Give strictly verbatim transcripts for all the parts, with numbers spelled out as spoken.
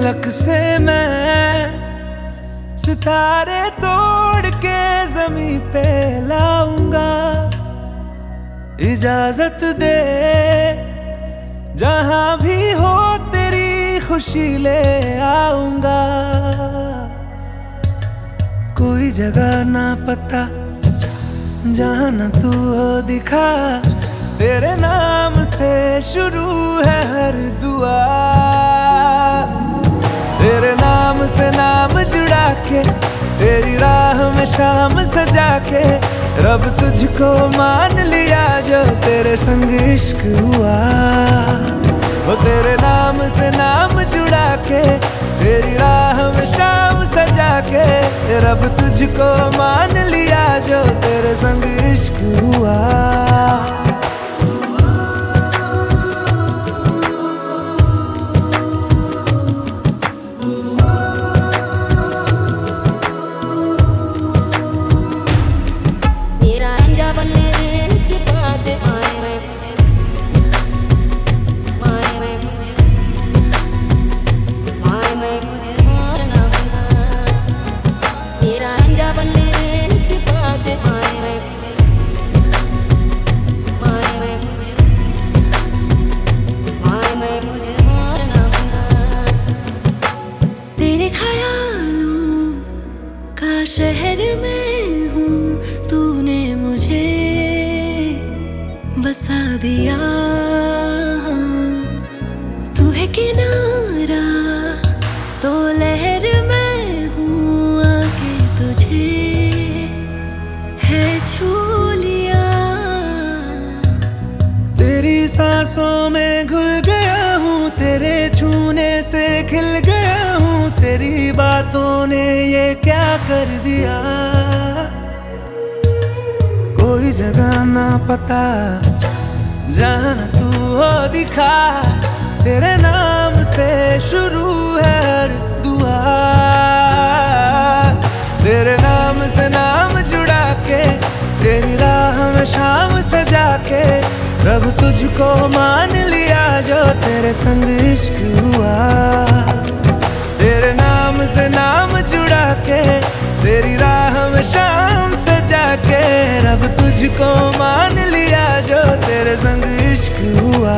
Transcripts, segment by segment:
फलक से मैं सितारे तोड़ के ज़मीं पे लाऊंगा। इजाजत दे जहां भी हो तेरी खुशी ले आऊंगा। कोई जगह ना पता जहां न तू हो दिखा, तेरे नाम से शुरू है हर दुआ। तेरे नाम से नाम जुड़ा के, तेरी राह में शाम सजा के, रब तुझको मान लिया जो तेरे संग इश्क हुआ। वो तेरे नाम से नाम जुड़ा के, तेरी राह में शाम सजा के, रब तुझको मान लिया जो तेरे संग इश्क हुआ। तेरे ख्यालों का शहर में हूँ, तूने मुझे बसा दिया। तू है किनारा तो लहर में हूँ, आके तुझे है छू लिया। तेरी सांसों में घुल गया हूँ, तेरे छूने से खिल गया हूँ। तेरी बातों ने ये क्या कर दिया। कोई जगह ना पता जहां न तू हो दिखा, तेरे नाम से शुरू है हर दुआ। तेरे नाम से नाम जुड़ा के, तेरी राह में शाम सजा के, रब तुझको मान लिया जो तेरे संग इश्क हुआ। तेरे नाम से नाम जुड़ा के, तेरी राह में शाम सजा के, रब तुझको मान लिया जो तेरे संग इश्क हुआ।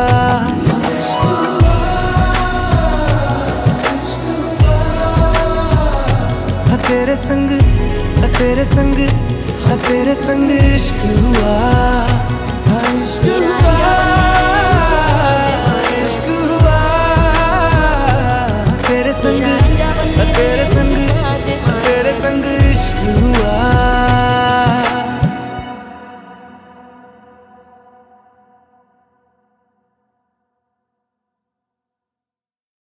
तेरे संग तेरे संग तेरे संग इश्क हुआ, इश्क हुआ।